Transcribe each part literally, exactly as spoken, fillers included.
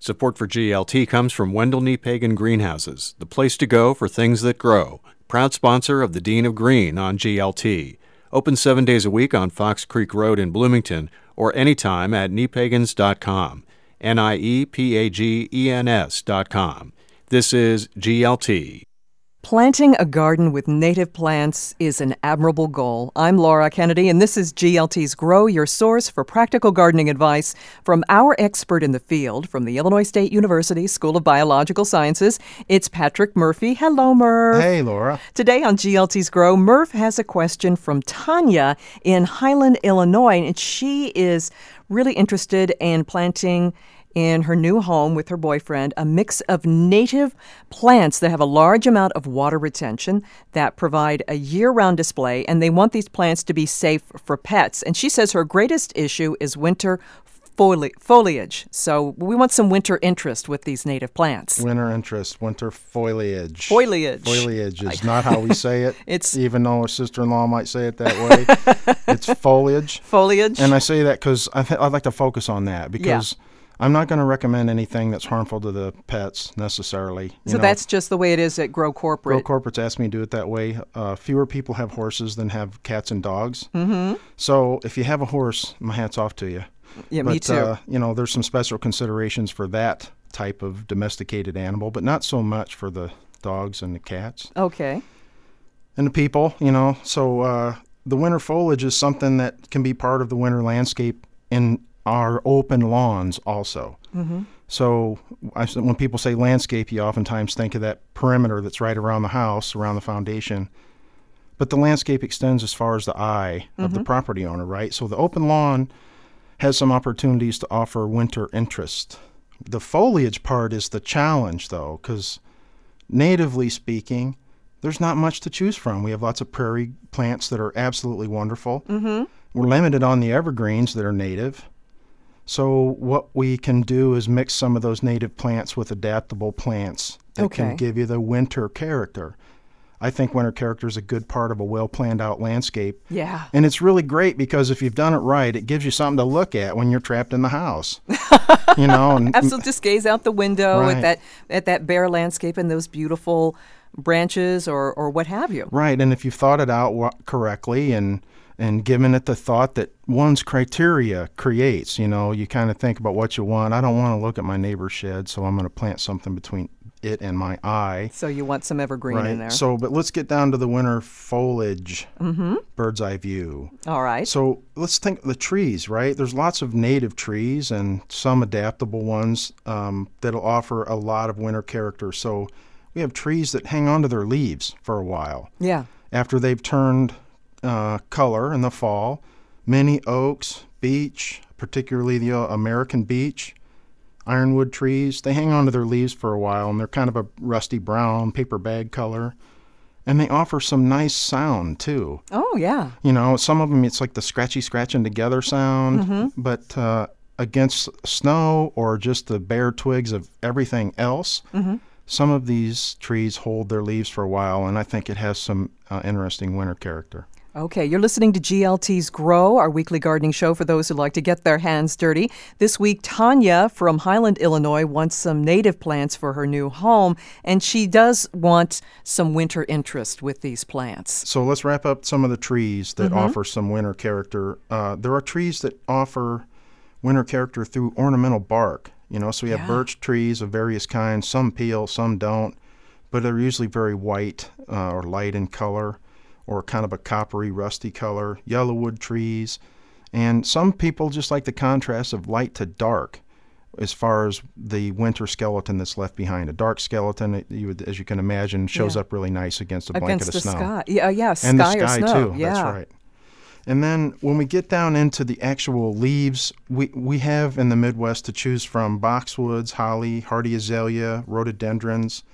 Support for G L T comes from Wendell Knee Pagan Greenhouses, the place to go for things that grow. Proud sponsor of the Dean of Green on G L T. Open seven days a week on Fox Creek Road in Bloomington or anytime at knee pagans dot com. N I E P A G E N S dot com. This is G L T. Planting a garden with native plants is an admirable goal. I'm Laura Kennedy, and this is G L T's Grow, your source for practical gardening advice from our expert in the field from the Illinois State University School of Biological Sciences. It's Patrick Murphy. Hello, Murph. Hey, Laura. Today on G L T's Grow, Murph has a question from Tanya in Highland, Illinois, and she is really interested in planting in her new home with her boyfriend a mix of native plants that have a large amount of water retention that provide a year-round display, and they want these plants to be safe for pets. And she says her greatest issue is winter foli- foliage. So we want some winter interest with these native plants. Winter interest, winter foliage. Foliage. Foliage is not how we say it, It's even though a sister-in-law might say it that way. It's foliage. Foliage. And I say that because I th- I'd like to focus on that because Yeah. I'm not going to recommend anything that's harmful to the pets necessarily. You so know, that's just the way it is at Grow Corporate. Grow Corporate's asked me to do it that way. Uh, fewer people have horses than have cats and dogs. Mm-hmm. So if you have a horse, my hat's off to you. Yeah, but, me too. Uh, you know, there's some special considerations for that type of domesticated animal, but not so much for the dogs and the cats. Okay. And the people, you know. So uh, the winter foliage is something that can be part of the winter landscape in our open lawns also. Mm-hmm. So I, when people say landscape, you oftentimes think of that perimeter that's right around the house, around the foundation. But the landscape extends as far as the eye mm-hmm. of the property owner, right? So the open lawn has some opportunities to offer winter interest. The foliage part is the challenge, though, because natively speaking, there's not much to choose from. We have lots of prairie plants that are absolutely wonderful. Mm-hmm. We're limited on the evergreens that are native. So what we can do is mix some of those native plants with adaptable plants that Okay. can give you the winter character. I think winter character is a good part of a well-planned out landscape. Yeah. And it's really great because if you've done it right, it gives you something to look at when you're trapped in the house. You know, and Absolutely, just gaze out the window Right. at that at that bare landscape and those beautiful branches or, or what have you. Right, and if you've thought it out wa- correctly and and given it the thought that one's criteria creates, you know, you kind of think about what you want. I don't want to look at my neighbor's shed, so I'm going to plant something between it and my eye. So you want some evergreen Right. in there. So, but let's get down to the winter foliage, mm-hmm. bird's eye view. All right. So let's think of the trees, right? There's lots of native trees and some adaptable ones um, that'll offer a lot of winter character. So we have trees that hang on to their leaves for a while. Yeah. After they've turned uh, color in the fall, many oaks, beech, particularly the uh, American beech, ironwood trees, they hang on to their leaves for a while, and they're kind of a rusty brown, paper bag color. And they offer some nice sound, too. Oh, yeah. You know, some of them, it's like the scratchy scratching together sound, mm-hmm. but uh, against snow or just the bare twigs of everything else, mm-hmm. some of these trees hold their leaves for a while, and I think it has some uh, interesting winter character. Okay, you're listening to G L T's Grow, our weekly gardening show for those who like to get their hands dirty. This week, Tanya from Highland, Illinois, wants some native plants for her new home, and she does want some winter interest with these plants. So let's wrap up some of the trees that Mm-hmm. offer some winter character. Uh, there are trees that offer winter character through ornamental bark. You know, so we have Yeah. birch trees of various kinds. Some peel, some don't, but they're usually very white uh, or light in color, or kind of a coppery, rusty color. Yellowwood trees, and some people just like the contrast of light to dark as far as the winter skeleton that's left behind. A dark skeleton, it, you would, as you can imagine, shows Yeah. up really nice against a Against blanket the of snow. sky. Yeah, yeah, And sky the or sky, snow. too. Yeah. That's right. And then when we get down into the actual leaves, we, we have in the Midwest to choose from boxwoods, holly, hardy azalea, rhododendrons,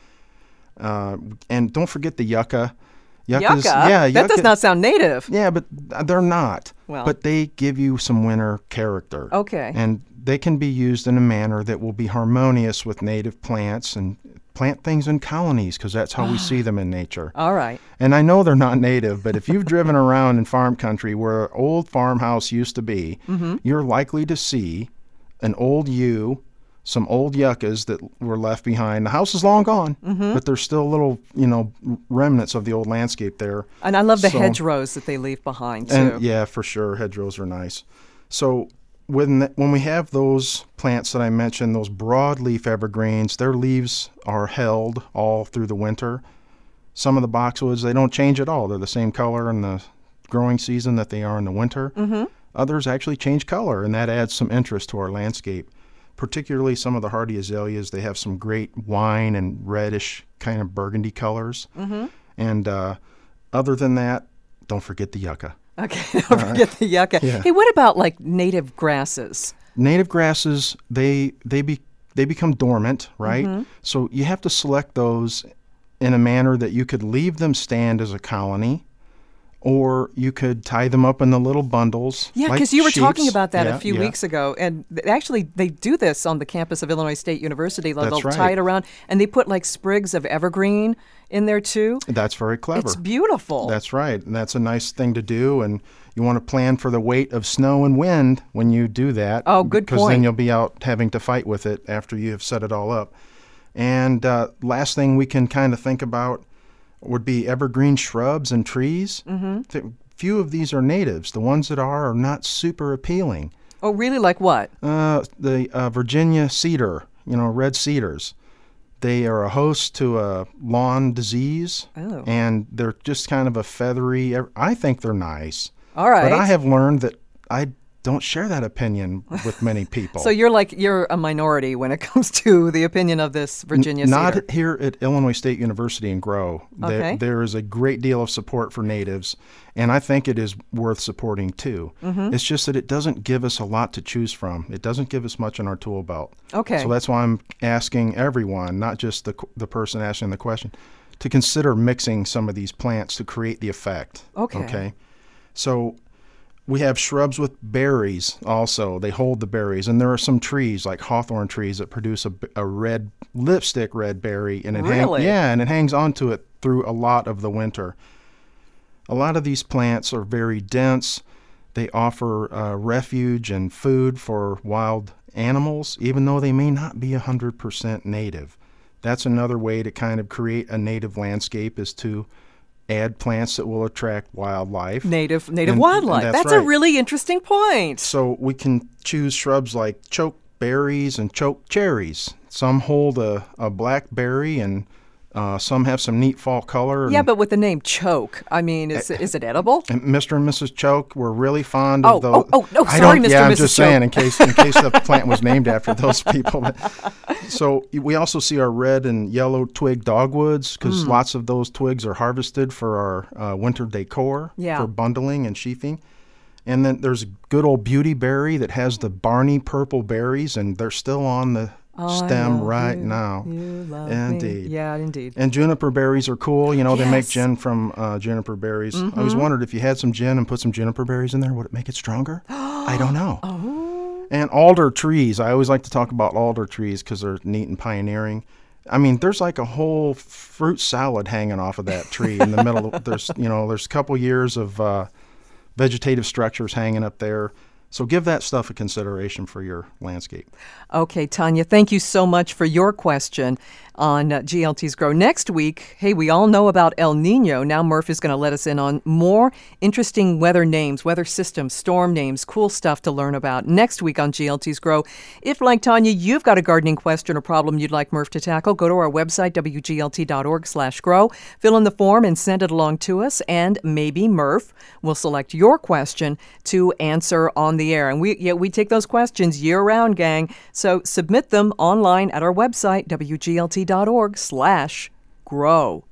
uh, and don't forget the yucca. Yuccas, Yucca? yeah, That yucca, does not sound native. Yeah, but they're not. Well. But they give you some winter character. Okay. And they can be used in a manner that will be harmonious with native plants and plant things in colonies because that's how we see them in nature. All right. And I know they're not native, but if you've driven around in farm country where an old farmhouse used to be, mm-hmm. you're likely to see an old yew some old yuccas that were left behind. The house is long gone, mm-hmm. but there's still little, you know, remnants of the old landscape there. And I love the so, hedgerows that they leave behind, too. And, yeah, for sure. Hedgerows are nice. So when, the, when we have those plants that I mentioned, those broadleaf evergreens, their leaves are held all through the winter. Some of the boxwoods, they don't change at all. They're the same color in the growing season that they are in the winter. Mm-hmm. Others actually change color, and that adds some interest to our landscape. Particularly some of the hardy azaleas, they have some great wine and reddish kind of burgundy colors. Mm-hmm. And uh, other than that, don't forget the yucca. Okay, don't All forget right. the yucca. Yeah. Hey, what about like native grasses? Native grasses, they they be they become dormant, right? Mm-hmm. So you have to select those in a manner that you could leave them stand as a colony, or you could tie them up in the little bundles. Yeah, like because you were sheets. talking about that yeah, a few yeah. weeks ago. And th- actually, they do this on the campus of Illinois State University. They'll, That's they'll right. tie it around, and they put like sprigs of evergreen in there, too. That's very clever. It's beautiful. That's right. And that's a nice thing to do. And you want to plan for the weight of snow and wind when you do that. Oh, good Because point. then you'll be out having to fight with it after you have set it all up. And uh, last thing we can kind of think about would be evergreen shrubs and trees. Mm-hmm. Th- Few of these are natives. The ones that are are not super appealing. Oh, really? Like what? Uh, the uh, Virginia cedar, you know, red cedars. They are a host to a lawn disease, Oh. and they're just kind of a feathery. I think they're nice. All right. But I have learned that I don't share that opinion with many people. So you're like, you're a minority when it comes to the opinion of this Virginia N- Not cedar. here at Illinois State University in Grow. There, Okay. there is a great deal of support for natives, and I think it is worth supporting too. Mm-hmm. It's just that it doesn't give us a lot to choose from. It doesn't give us much in our tool belt. Okay. So that's why I'm asking everyone, not just the the person asking the question, to consider mixing some of these plants to create the effect. Okay. Okay. So we have shrubs with berries also. They hold the berries. And there are some trees, like hawthorn trees, that produce a, a red, lipstick red berry. And it hang- Really? yeah, and it hangs onto it through a lot of the winter. A lot of these plants are very dense. They offer uh, refuge and food for wild animals, even though they may not be one hundred percent native. That's another way to kind of create a native landscape, is to add plants that will attract wildlife. Native native And- wildlife. and That's, that's a right. really interesting point. So we can choose shrubs like choke berries and choke cherries. Some hold a, a black berry, and uh, some have some neat fall color. Yeah, and, but with the name choke, I mean, is, is it edible? and Mister and Missus Choke were really fond Oh, of those. oh, oh, no, I sorry, don't- Mister Yeah, and I'm Missus just saying Choke. in case in case the plant was named after those people. So we also see our red and yellow twig dogwoods, because Mm. lots of those twigs are harvested for our uh, winter decor, Yeah. for bundling and sheathing. And then there's good old beautyberry that has the Barney purple berries, and they're still on the I stem love right you. now. You love Indeed. me. Yeah, indeed. And juniper berries are cool. You know, they make Yes. gin from uh, juniper berries. I Mm-hmm. always wondered, if you had some gin and put some juniper berries in there, would it make it stronger? I don't know. Oh. And alder trees. I always like to talk about alder trees because they're neat and pioneering. I mean, there's like a whole fruit salad hanging off of that tree in the middle. Of, there's, you know, there's a couple years of uh, vegetative structures hanging up there. So give that stuff a consideration for your landscape. Okay, Tanya, thank you so much for your question on uh, G L T's Grow. Next week, hey, we all know about El Nino. Now Murph is going to let us in on more interesting weather names, weather systems, storm names, cool stuff to learn about next week on G L T's Grow. If, like Tanya, you've got a gardening question or problem you'd like Murph to tackle, go to our website, w g l t dot org slash grow, fill in the form and send it along to us, and maybe Murph will select your question to answer on the air. And we yeah, we take those questions year-round, gang. So submit them online at our website, w g l t dot org slash grow.